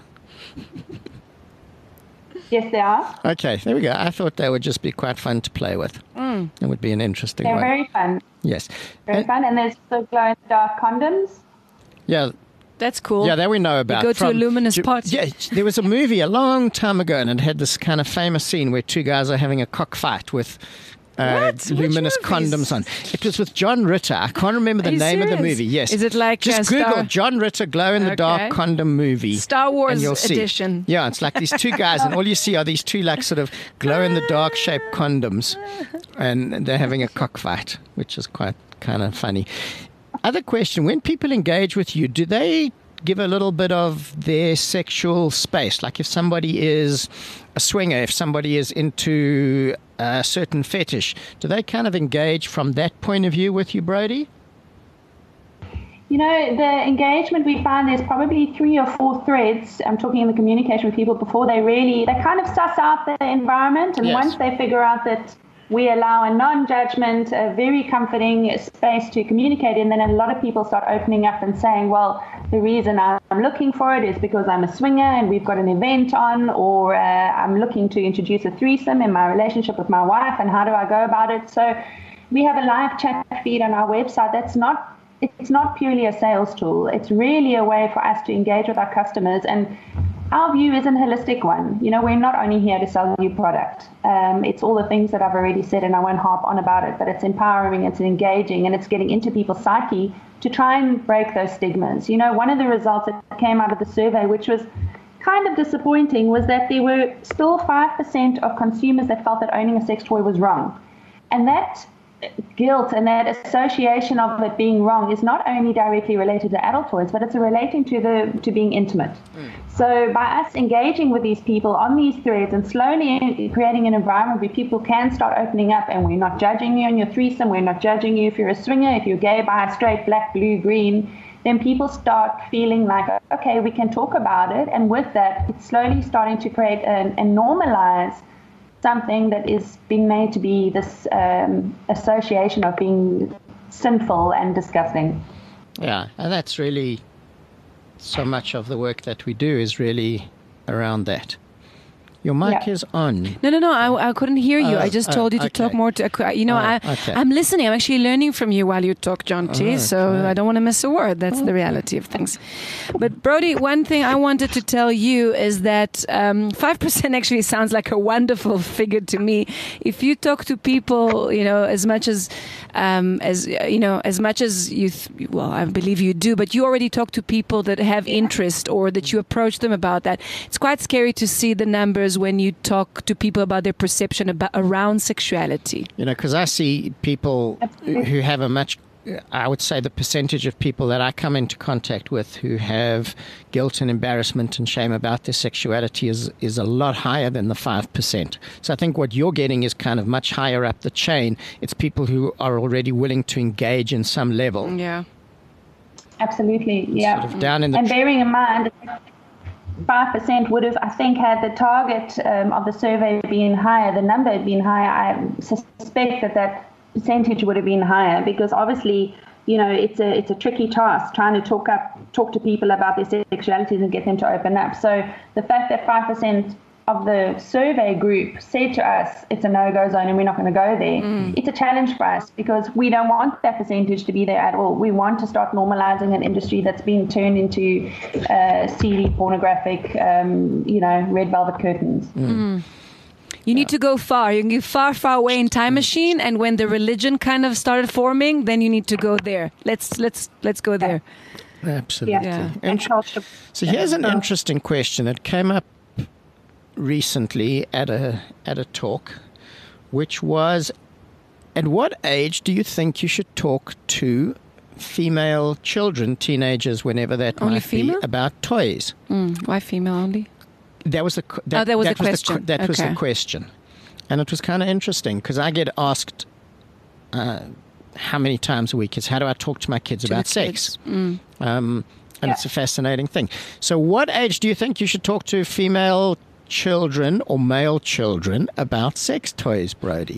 Yes, they are. Okay, there we go. I thought they would just be quite fun to play with. It would be an interesting They're one. very fun. Yes. Very fun. And there's also glow-in-the-dark condoms. Yeah. That's cool. Yeah, that we know about. You go to a luminous pot. Yeah, there was a movie a long time ago, and it had this kind of famous scene where two guys are having a cockfight with What? luminous Which movies? condoms on. It was with John Ritter. I can't remember the Are you name of the serious? movie. Yes. Is it like just Star- Google John Ritter glow-in-the-dark Okay. condom movie. Star Wars and you'll see. edition. Yeah, it's like these two guys, and all you see are these two like sort of glow-in-the-dark shaped condoms, and they're having a cockfight, which is quite kind of funny. Other question: when people engage with you, do they give a little bit of their sexual space? Like if somebody is a swinger, if somebody is into a certain fetish, do they kind of engage from that point of view with you, Brody? You know, the engagement we find there's probably 3 or 4 threads. I'm talking in the communication with people before they kind of suss out the environment. And Yes. once they figure out that we allow a non-judgment, a very comforting space to communicate in, then a lot of people start opening up and saying, well, the reason I'm looking for it is because I'm a swinger and we've got an event on, or I'm looking to introduce a threesome in my relationship with my wife, and how do I go about it? So we have a live chat feed on our website. It's not purely a sales tool. It's really a way for us to engage with our customers, and our view is a holistic one. You know, we're not only here to sell you product. It's all the things that I've already said, and I won't harp on about it, but it's empowering, it's engaging, and it's getting into people's psyche to try and break those stigmas. You know, one of the results that came out of the survey, which was kind of disappointing, was that there were still 5% of consumers that felt that owning a sex toy was wrong. And that guilt and that association of it being wrong is not only directly related to adult toys, but it's relating to being intimate. So by us engaging with these people on these threads and slowly creating an environment where people can start opening up, and we're not judging you on your threesome, we're not judging you if you're a swinger, if you're gay, bi, straight, black, blue, green, then people start feeling like, okay, we can talk about it. And with that, it's slowly starting to create and normalize something that is being made to be this association of being sinful and disgusting. Yeah, and that's really so much of the work that we do is really around that. Your mic is on. No. I couldn't hear you. I just told you to talk more. I'm listening. I'm actually learning from you while you talk, John T. So I don't want to miss a word. That's the reality of things. But Brodie, one thing I wanted to tell you is that 5% actually sounds like a wonderful figure to me. If you talk to people, as much as you, well, I believe you do, but you already talk to people that have interest or that you approach them about that. It's quite scary to see the numbers when you talk to people about their perception around sexuality. Because I see people who have I would say the percentage of people that I come into contact with who have guilt and embarrassment and shame about their sexuality is a lot higher than the 5%. So I think what you're getting is kind of much higher up the chain. It's people who are already willing to engage in some level. Yeah. Suabsolutely, yeah. Sort of down in the and bearing in mind, 5% would have, I think, had the target of the survey been higher, the number had been higher, I suspect that percentage would have been higher, because obviously, it's a tricky task trying to talk to people about their sexualities and get them to open up. So the fact that 5% of the survey group said to us it's a no-go zone and we're not going to go there, it's a challenge for us, because we don't want that percentage to be there at all. We want to start normalizing an industry that's been turned into seedy, pornographic, red velvet curtains. You need to go far. You can get far, far away in time machine, and when the religion kind of started forming, then you need to go there. Let's go there. Absolutely. Yeah. So here's an interesting question. It came up recently at a talk, which was, at what age do you think you should talk to female children, teenagers, whenever that only might female? be, about toys? Why female only? That was the question. That was the question, and it was kind of interesting because I get asked how many times a week is how do I talk to my kids about sex, and it's a fascinating thing. So, what age do you think you should talk to female children or male children about sex toys, Brodie?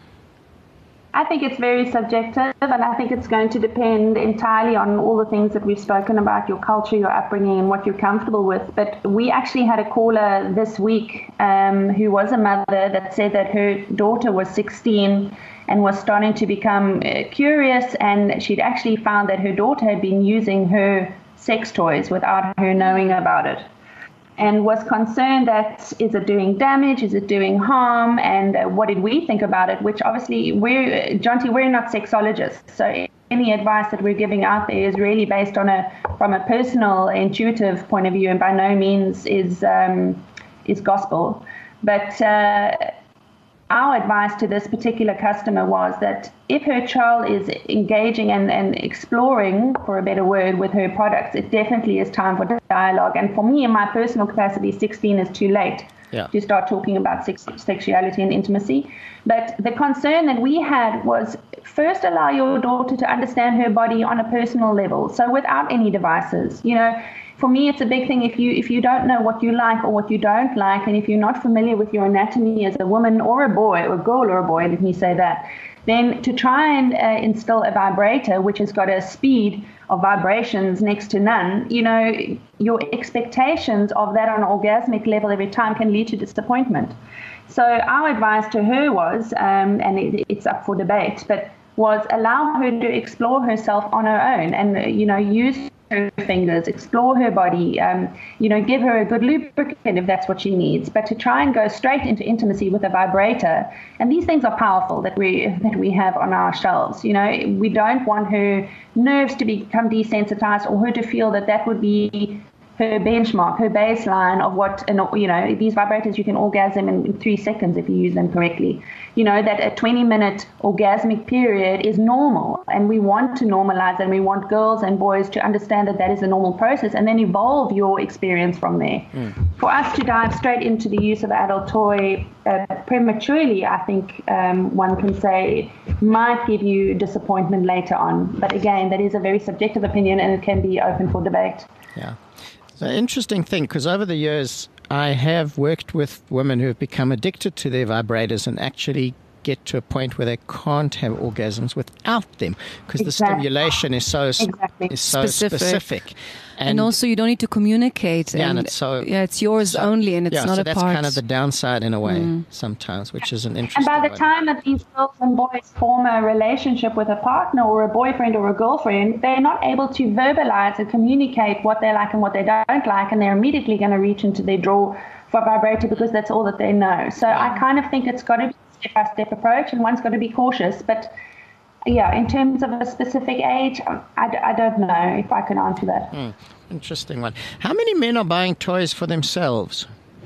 I think it's very subjective, and I think it's going to depend entirely on all the things that we've spoken about, your culture, your upbringing, and what you're comfortable with. But we actually had a caller this week who was a mother that said that her daughter was 16 and was starting to become curious, and she'd actually found that her daughter had been using her sex toys without her knowing about it, and was concerned that, is it doing damage, is it doing harm, and what did we think about it, which obviously we're not sexologists, so any advice that we're giving out there is really based on from a personal, intuitive point of view, and by no means is gospel. But our advice to this particular customer was that if her child is engaging and exploring, for a better word, with her products, it definitely is time for dialogue. And for me, in my personal capacity, 16 is too late to start talking about sexuality and intimacy. But the concern that we had was first allow your daughter to understand her body on a personal level, so without any devices. For me, it's a big thing if you don't know what you like or what you don't like, and if you're not familiar with your anatomy as a woman or a boy, or a girl or a boy, let me say that, then to try and instill a vibrator which has got a speed of vibrations next to none, your expectations of that on an orgasmic level every time can lead to disappointment. So our advice to her was, and it's up for debate, but was allow her to explore herself on her own and, use her fingers, explore her body, give her a good lubricant if that's what she needs, but to try and go straight into intimacy with a vibrator. And these things are powerful that we have on our shelves. We don't want her nerves to become desensitized or her to feel that would be her benchmark, her baseline of what, these vibrators, you can orgasm in 3 seconds if you use them correctly. That a 20-minute orgasmic period is normal, and we want to normalize, and we want girls and boys to understand that that is a normal process, and then evolve your experience from there. For us to dive straight into the use of adult toy prematurely, I think one can say might give you disappointment later on. But again, that is a very subjective opinion, and it can be open for debate. Yeah. It's an interesting thing, because over the years, I have worked with women who have become addicted to their vibrators and actually get to a point where they can't have orgasms without them, because the stimulation is so specific. And also, you don't need to communicate. Yeah, and it's yours only, and it's not so a that's part. kind of the downside in a way sometimes, which is an interesting. And by the time that these girls and boys form a relationship with a partner or a boyfriend or a girlfriend, they're not able to verbalize and communicate what they like and what they don't like, and they're immediately going to reach into their drawer for a vibrator because that's all that they know. So I kind of think it's got to be a step-by-step approach, and one's got to be cautious. But yeah, in terms of a specific age, I don't know if I can answer that. Interesting one. How many men are buying toys for themselves?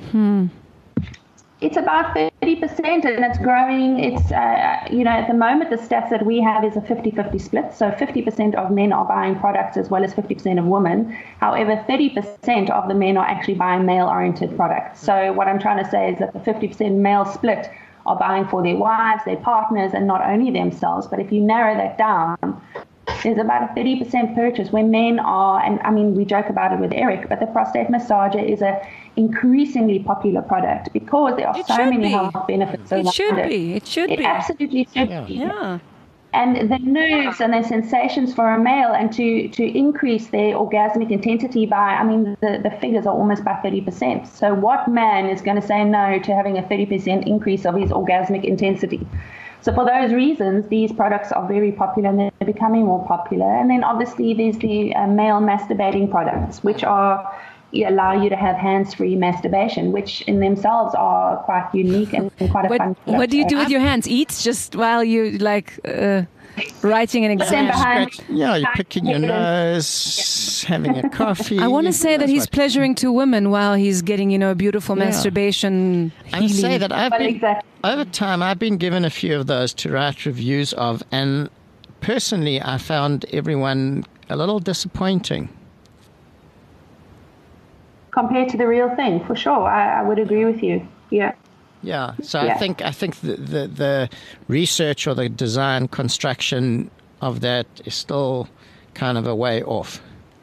It's about 30%, and it's growing. It's, at the moment, the stats that we have is a 50-50 split. So 50% of men are buying products as well as 50% of women. However, 30% of the men are actually buying male-oriented products. So what I'm trying to say is that the 50% male split are buying for their wives, their partners, and not only themselves. But if you narrow that down, there's about a 30% purchase where men are, and I mean, we joke about it with Eric, but the prostate massager is a increasingly popular product because there are so many health benefits around it. It should be. It absolutely should be. Yeah. And the nerves and the sensations for a male, and to increase their orgasmic intensity by, I mean, the figures are almost by 30%. So what man is going to say no to having a 30% increase of his orgasmic intensity? So for those reasons, these products are very popular, and they're becoming more popular. And then obviously there's the male masturbating products, which allow you to have hands-free masturbation, which in themselves are quite unique and quite a fun product. What do you do with your hands? Eat just while you writing an exam? You're picking your nose, having a coffee. I want to say that he's pleasuring two women while he's getting, beautiful masturbation healing. I say that over time, I've been given a few of those to write reviews of, and personally, I found everyone a little disappointing. Compared to the real thing, for sure. I would agree with you. Yeah. Yeah. So I think the research or the design construction of that is still kind of a way off.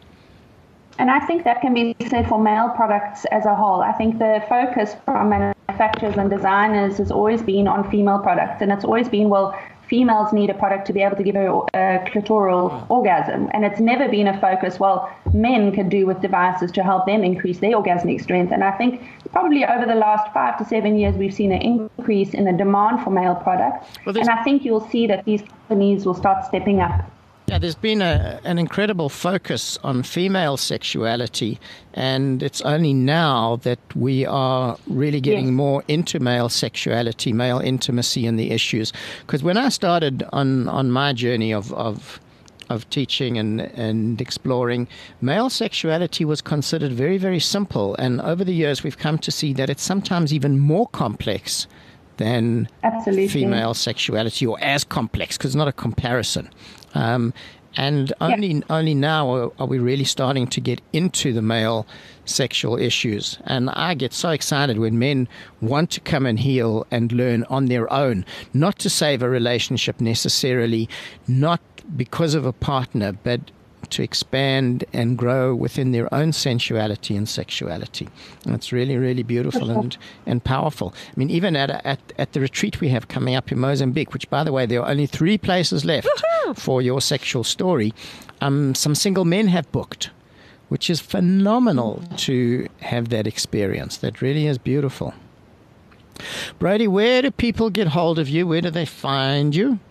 And I think that can be said for male products as a whole. I think the focus from manufacturers and designers has always been on female products, and it's always been, females need a product to be able to give a clitoral orgasm. And it's never been a focus, men can do with devices to help them increase their orgasmic strength. And I think probably over the last 5 to 7 years, we've seen an increase in the demand for male products. And I think you'll see that these companies will start stepping up. Yeah, there's been an incredible focus on female sexuality, and it's only now that we are really getting more into male sexuality, male intimacy, and the issues. Because when I started on my journey of teaching and exploring, male sexuality was considered very, very simple. And over the years, we've come to see that it's sometimes even more complex than female sexuality, or as complex, because it's not a comparison. And only now are we really starting to get into the male sexual issues. And I get so excited when men want to come and heal and learn on their own, not to save a relationship necessarily, not because of a partner, but to expand and grow within their own sensuality and sexuality. And it's really, really beautiful and powerful. I mean, even at the retreat we have coming up in Mozambique, which, by the way, there are only 3 places left for your sexual story, some single men have booked, which is phenomenal to have that experience. That really is beautiful. Brodie, where do people get hold of you? Where do they find you?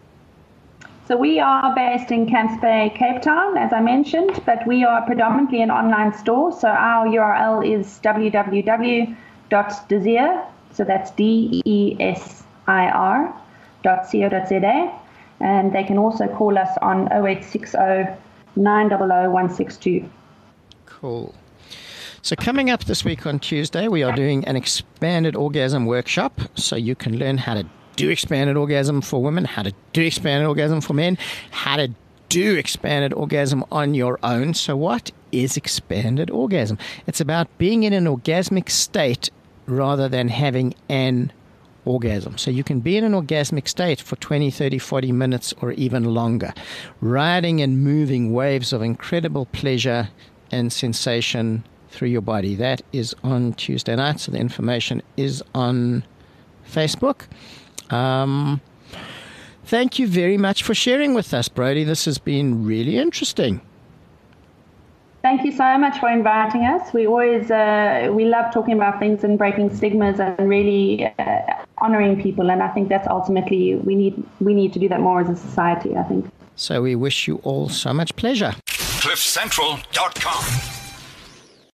So we are based in Camps Bay, Cape Town, as I mentioned, but we are predominantly an online store. So our URL is www.desir, so that's DESIR.co.za. And they can also call us on 0860 900 162. Cool. So coming up this week on Tuesday, we are doing an expanded orgasm workshop. So you can learn how to do expanded orgasm for women, how to do expanded orgasm for men, how to do expanded orgasm on your own. So what is expanded orgasm? It's about being in an orgasmic state rather than having an orgasm. So you can be in an orgasmic state for 20, 30, 40 minutes or even longer, riding and moving waves of incredible pleasure and sensation through your body. That is on Tuesday night, so the information is on Facebook. Thank you very much for sharing with us, Brodie. This has been really interesting. Thank you so much for inviting us. We always we love talking about things and breaking stigmas and really honoring people. And I think that's ultimately we need to do that more as a society, I think. So we wish you all so much pleasure. CliffCentral.com